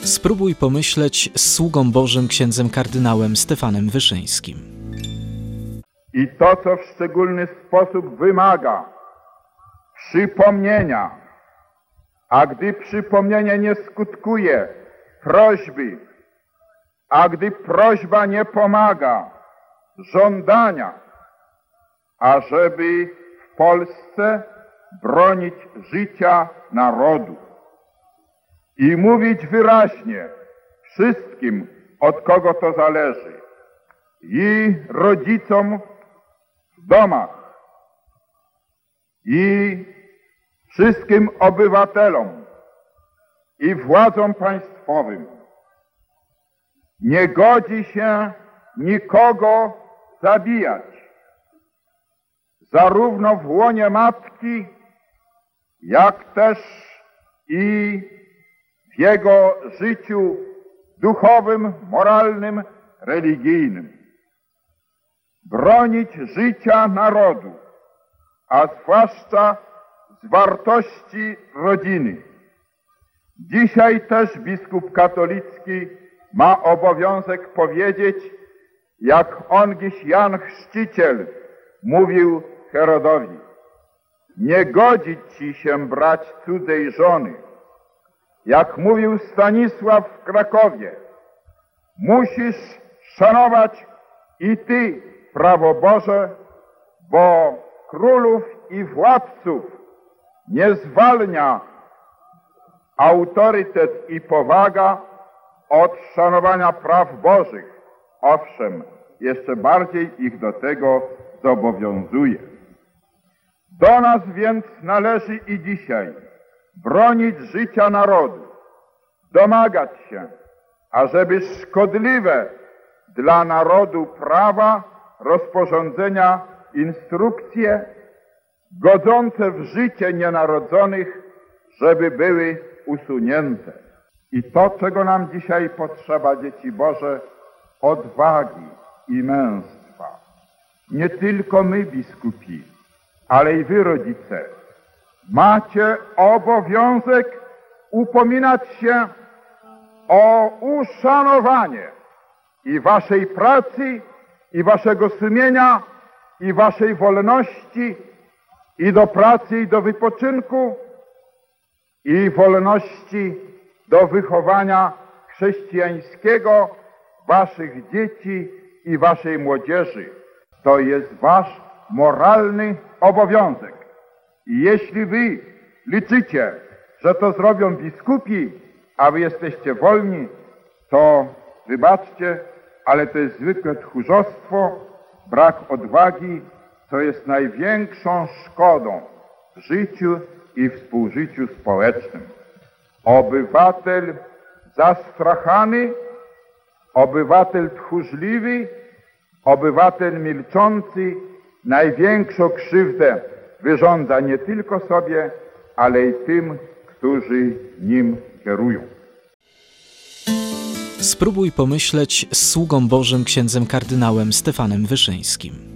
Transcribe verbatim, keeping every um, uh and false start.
Spróbuj pomyśleć z sługą Bożym księdzem kardynałem Stefanem Wyszyńskim. I to, co w szczególny sposób wymaga przypomnienia, a gdy przypomnienie nie skutkuje prośby, a gdy prośba nie pomaga, żądania, ażeby w Polsce bronić życia narodu i mówić wyraźnie wszystkim, od kogo to zależy, i rodzicom w domach, i wszystkim obywatelom, i władzom państwowym. Nie godzi się nikogo zabijać, zarówno w łonie matki, jak też i w jego życiu duchowym, moralnym, religijnym. Bronić życia narodu, a zwłaszcza z wartości rodziny. Dzisiaj też biskup katolicki ma obowiązek powiedzieć, jak ongiś Jan Chrzciciel mówił Herodowi: nie godzi ci się brać cudzej żony. Jak mówił Stanisław w Krakowie: musisz szanować i ty prawo Boże, bo królów i władców nie zwalnia autorytet i powaga od szanowania praw Bożych. Owszem, jeszcze bardziej ich do tego zobowiązuje. Do nas więc należy i dzisiaj bronić życia narodu, domagać się, ażeby szkodliwe dla narodu prawa, rozporządzenia, instrukcje godzące w życie nienarodzonych, żeby były usunięte. I to, czego nam dzisiaj potrzeba, dzieci Boże, odwagi i męstwa. Nie tylko my, biskupi, ale i wy, rodzice, macie obowiązek upominać się o uszanowanie i waszej pracy, i waszego sumienia, i waszej wolności, i do pracy, i do wypoczynku, i wolności do wychowania chrześcijańskiego waszych dzieci i waszej młodzieży. To jest wasz moralny obowiązek. I jeśli wy liczycie, że to zrobią biskupi, a wy jesteście wolni, to wybaczcie, ale to jest zwykłe tchórzostwo, brak odwagi, co jest największą szkodą w życiu i współżyciu społecznym. Obywatel zastrachany, obywatel tchórzliwy, obywatel milczący największą krzywdę wyrządza nie tylko sobie, ale i tym, którzy nim kierują. Spróbuj pomyśleć z sługą Bożym księdzem kardynałem Stefanem Wyszyńskim.